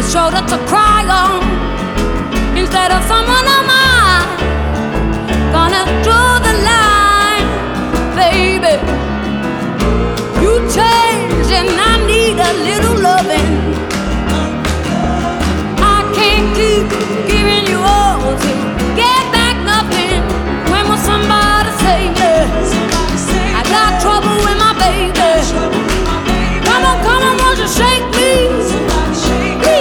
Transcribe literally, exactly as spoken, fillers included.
a shoulder to cry on, instead of someone of mine. Gonna draw the line, baby. You changed and I need a little loving. I can't keep